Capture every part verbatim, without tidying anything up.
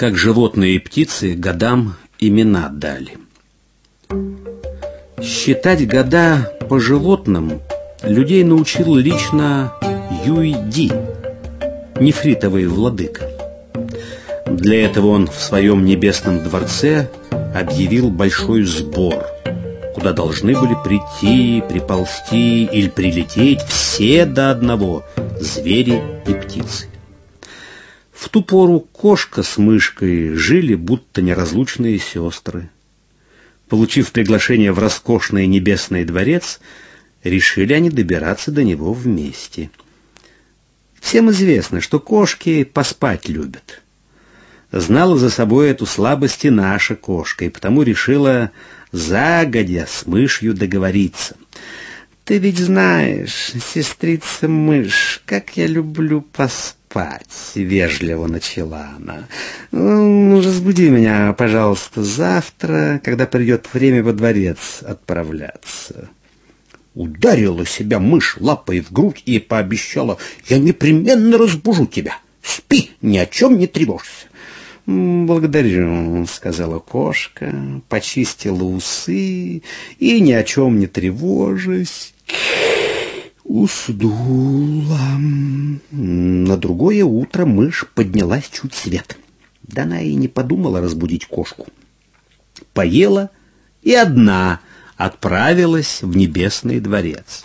как животные и птицы годам имена дали. Считать года по животным людей научил лично Юй-Ди, нефритовый владыка. Для этого он в своем небесном дворце объявил большой сбор, куда должны были прийти, приползти или прилететь все до одного звери и птицы. В ту пору кошка с мышкой жили будто неразлучные сестры. Получив приглашение в роскошный небесный дворец, решили они добираться до него вместе. Всем известно, что кошки поспать любят. Знала за собой эту слабость и наша кошка, и потому решила загодя с мышью договориться. «Ты ведь знаешь, сестрица мышь, как я люблю поспать», — вежливо начала она. «Ну, разбуди меня, пожалуйста, завтра, когда придет время во дворец отправляться». Ударила себя мышь лапой в грудь и пообещала: «Я непременно разбужу тебя. Спи, ни о чем не тревожься». «Благодарю», — сказала кошка, почистила усы и, ни о чем не тревожась, уснула. На другое утро мышь поднялась чуть свет. Да она и не подумала разбудить кошку. Поела и одна отправилась в небесный дворец.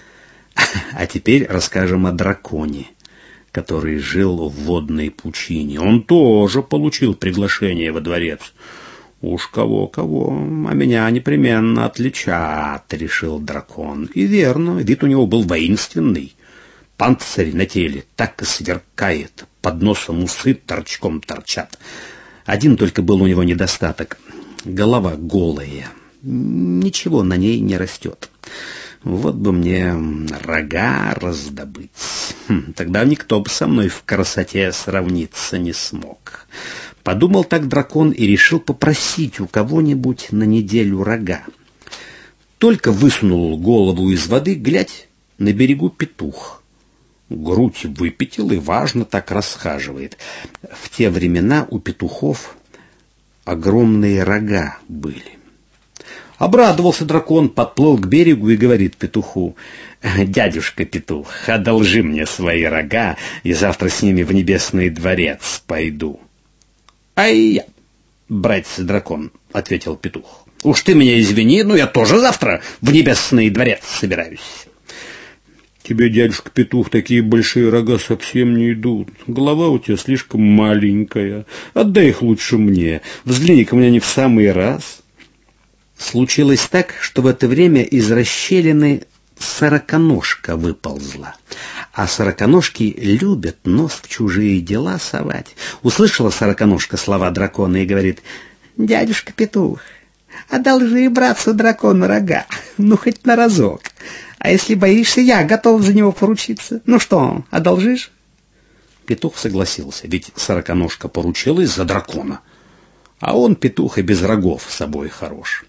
А теперь расскажем о драконе, который жил в водной пучине. Он тоже получил приглашение во дворец. «Уж кого-кого, а меня непременно отличат», — решил дракон. И верно, вид у него был воинственный. Панцирь на теле так и сверкает, под носом усы торчком торчат. Один только был у него недостаток — голова голая. Ничего на ней не растет. Вот бы мне рога раздобыть. Хм, тогда никто бы со мной в красоте сравниться не смог. Подумал так дракон и решил попросить у кого-нибудь на неделю рога. Только высунул голову из воды, глядь, на берегу петух. Грудь выпятил и важно так расхаживает. В те времена у петухов огромные рога были. Обрадовался дракон, подплыл к берегу и говорит петуху: «Дядюшка петух, одолжи мне свои рога, и завтра с ними в небесный дворец пойду». «Ай я, братец-дракон», — ответил петух, — «уж ты меня извини, но я тоже завтра в небесный дворец собираюсь». «Тебе, дядюшка петух, такие большие рога совсем не идут. Голова у тебя слишком маленькая. Отдай их лучше мне. Взгляни-ка мне не в самый раз». Случилось так, что в это время из расщелины сороконожка выползла. А сороконожки любят нос в чужие дела совать. Услышала сороконожка слова дракона и говорит: «Дядюшка петух, одолжи братцу дракону рога, ну хоть на разок. А если боишься, я готов за него поручиться. Ну что, одолжишь?» Петух согласился, ведь сороконожка поручилась за дракона. А он, петух, и без рогов с собой хорош.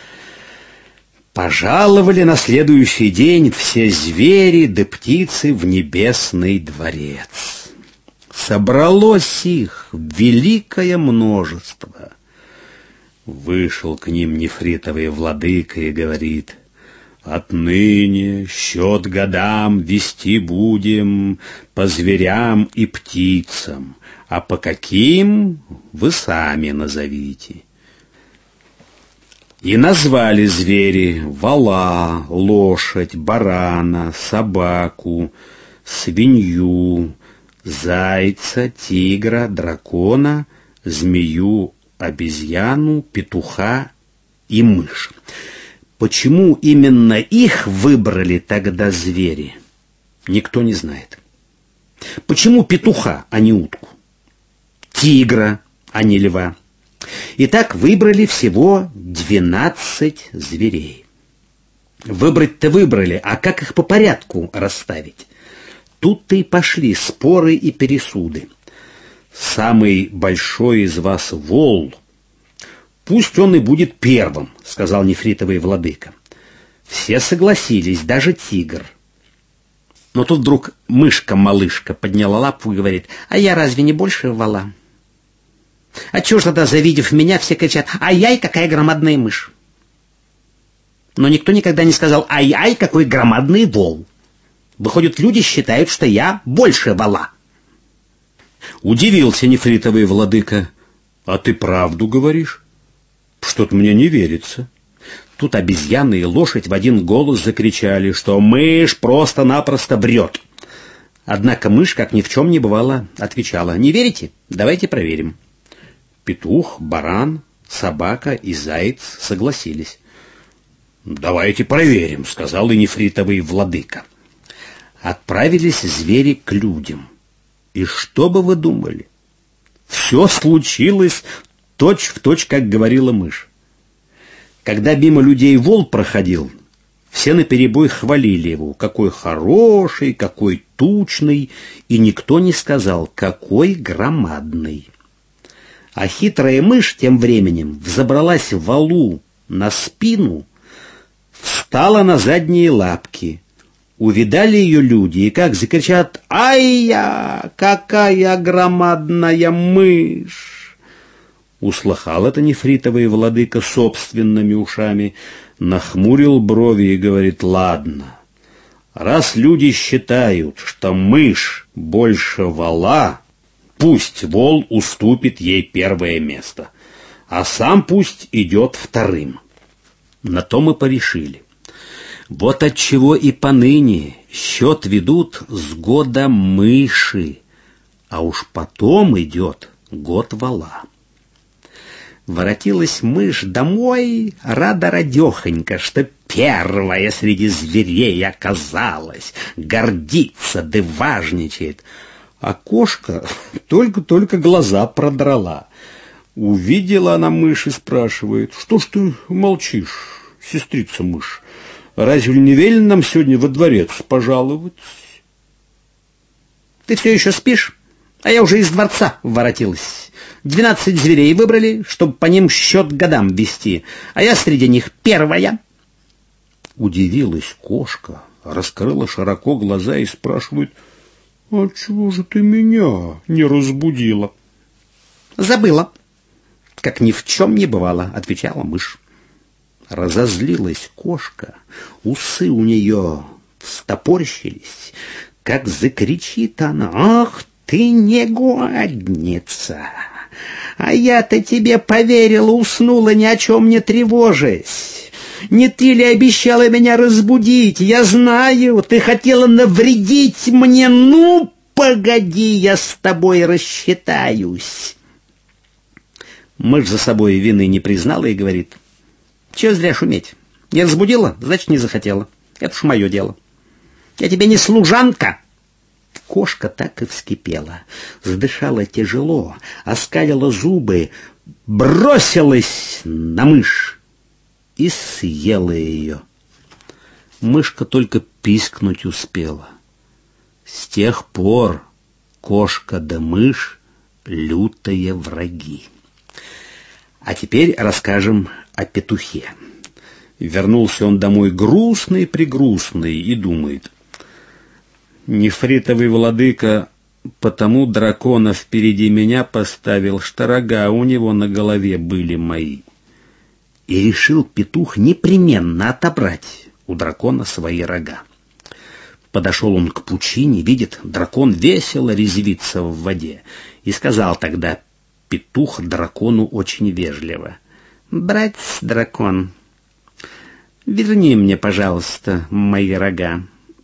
Пожаловали на следующий день все звери да птицы в небесный дворец. Собралось их великое множество. Вышел к ним нефритовый владыка и говорит: «Отныне счет годам вести будем по зверям и птицам, а по каким вы сами назовите». И назвали звери: вола, лошадь, барана, собаку, свинью, зайца, тигра, дракона, змею, обезьяну, петуха и мышь. Почему именно их выбрали тогда звери, никто не знает. Почему петуха, а не утку? Тигра, а не льва? Итак, выбрали всего двенадцать зверей. Выбрать-то выбрали, а как их по порядку расставить? Тут-то и пошли споры и пересуды. Самый большой из вас вол, пусть он и будет первым, сказал нефритовый владыка. Все согласились, даже тигр. Но тут вдруг мышка-малышка подняла лапу и говорит: «А я разве не больше вола?» А чего ж тогда, завидев меня, все кричат: «Ай-яй, какая громадная мышь!» Но никто никогда не сказал: «Ай-яй, какой громадный вол!» Выходит, люди считают, что я больше вола. Удивился нефритовый владыка. А ты правду говоришь? Что-то мне не верится. Тут обезьяны и лошадь в один голос закричали, что мышь просто-напросто врет. Однако мышь, как ни в чем не бывало, отвечала: «Не верите? Давайте проверим». Петух, баран, собака и заяц согласились. «Давайте проверим», — сказал и нефритовый владыка. Отправились звери к людям. И что бы вы думали? Все случилось точь-в-точь, как говорила мышь. Когда мимо людей вол проходил, все наперебой хвалили его: какой хороший, какой тучный, и никто не сказал: какой громадный. А хитрая мышь тем временем взобралась волу на спину, встала на задние лапки. Увидали ее люди, и как закричат: «Ай-я, какая громадная мышь!» Услыхал это нефритовый владыка собственными ушами, нахмурил брови и говорит: «Ладно, раз люди считают, что мышь больше вола, пусть вол уступит ей первое место, а сам пусть идет вторым». На то мы порешили. Вот отчего и поныне счет ведут с года мыши, а уж потом идет год вола. Воротилась мышь домой рада-радехонька, что первая среди зверей оказалась, гордится да важничает. А кошка только-только глаза продрала. Увидела она мышь и спрашивает: «Что ж ты молчишь, сестрица мышь? Разве не велено нам сегодня во дворец пожаловать?» «Ты все еще спишь? А я уже из дворца воротилась. Двенадцать зверей выбрали, чтобы по ним счет годам вести, а я среди них первая». Удивилась кошка, раскрыла широко глаза и спрашивает: «А чего же ты меня не разбудила?» «Забыла». «Как ни в чем не бывало», — отвечала мышь. Разозлилась кошка, усы у нее встопорщились, как закричит она: «Ах ты, негодница! А я-то тебе поверила, уснула, ни о чем не тревожась. Не ты ли обещала меня разбудить? Я знаю, ты хотела навредить мне. Ну, погоди, я с тобой рассчитаюсь». Мышь за собой вины не признала и говорит: «Чего зря шуметь? Не разбудила, значит, не захотела. Это уж мое дело. Я тебе не служанка». Кошка так и вскипела, задышала тяжело, оскалила зубы, бросилась на мышь и съела ее. Мышка только пискнуть успела. С тех пор кошка да мышь — лютые враги. А теперь расскажем о петухе. Вернулся он домой грустный-прегрустный и думает: нефритовый владыка потому дракона впереди меня поставил, что рога у него на голове были мои. И решил петух непременно отобрать у дракона свои рога. Подошел он к пучине, видит, дракон весело резвится в воде, и сказал тогда петух дракону очень вежливо: «Братец-дракон, верни мне, пожалуйста, мои рога».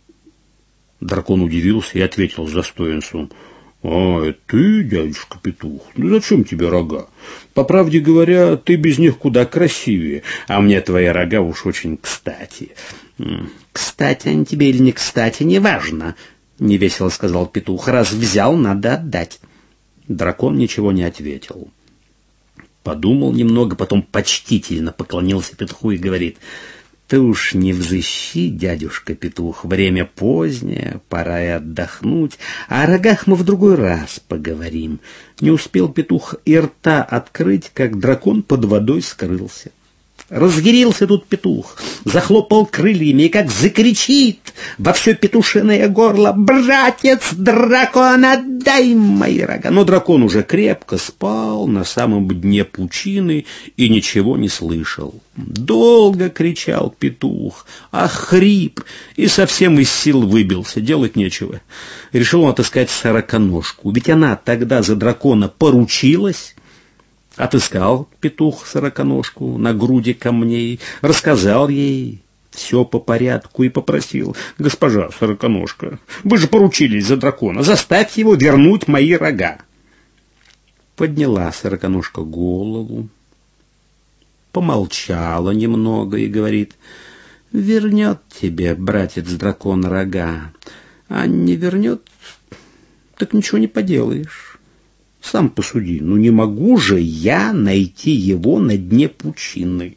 Дракон удивился и ответил с достоинством: «А, это ты, дядюшка петух? Ну зачем тебе рога? По правде говоря, ты без них куда красивее, а мне твои рога уж очень кстати». «Кстати они тебе или не кстати, неважно», — невесело сказал петух. «Раз взял, надо отдать». Дракон ничего не ответил. Подумал немного, потом почтительно поклонился петуху и говорит: «Ты уж не взыщи, дядюшка петух, время позднее, пора и отдохнуть, а о рогах мы в другой раз поговорим». Не успел петух и рта открыть, как дракон под водой скрылся. Разъярился тут петух, захлопал крыльями и как закричит во все петушиное горло: «Братец дракон, отдай мои рога!» Но дракон уже крепко спал на самом дне пучины и ничего не слышал. Долго кричал петух, охрип и совсем из сил выбился, делать нечего. Решил он отыскать сороконожку, ведь она тогда за дракона поручилась. Отыскал петух сороконожку на груди камней, рассказал ей все по порядку и попросил: «Госпожа сороконожка, вы же поручились за дракона, заставьте его вернуть мои рога». Подняла сороконожка голову, помолчала немного и говорит: «Вернет тебе, братец дракон, рога, а не вернет, так ничего не поделаешь. Сам посуди, ну не могу же я найти его на дне пучины».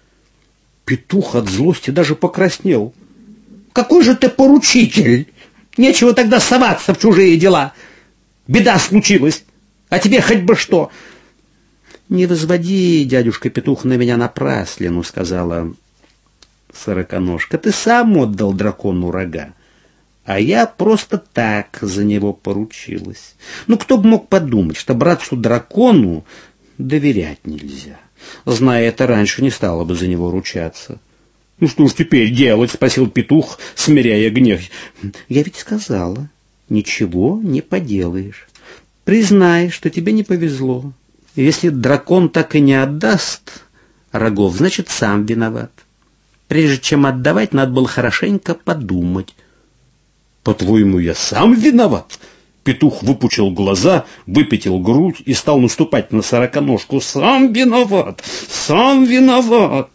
Петух от злости даже покраснел. «Какой же ты поручитель! Нечего тогда соваться в чужие дела. Беда случилась, а тебе хоть бы что». «Не возводи, дядюшка Петух, на меня напраслину», — сказала сороконожка. «Ты сам отдал дракону рога, а я просто так за него поручилась. Ну, кто бы мог подумать, что братцу-дракону доверять нельзя. Зная это раньше, не стала бы за него ручаться». «Ну что ж теперь делать?» — спросил петух, смиряя гнев. «Я ведь сказала, ничего не поделаешь. Признай, что тебе не повезло. Если дракон так и не отдаст рогов, значит, сам виноват. Прежде чем отдавать, надо было хорошенько подумать». «По-твоему, я сам виноват?» Петух выпучил глаза, выпятил грудь и стал наступать на сороконожку. «Сам виноват! Сам виноват!»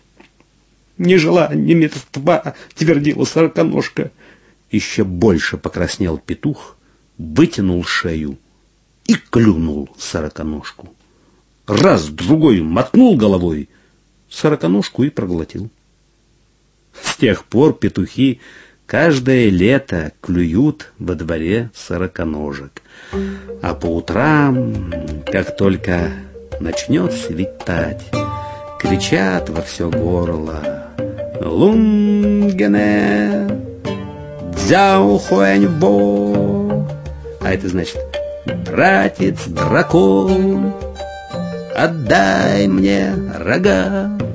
«Ни жила, ни мертва!» — твердила сороконожка. Еще больше покраснел петух, вытянул шею и клюнул сороконожку. Раз, другой мотнул головой, сороконожку и проглотил. С тех пор петухи каждое лето клюют во дворе сороконожек. А по утрам, как только начнет светать, кричат во все горло: «Лунгене, дзяухуэньбо!» А это значит: «Братец дракон, отдай мне рога!»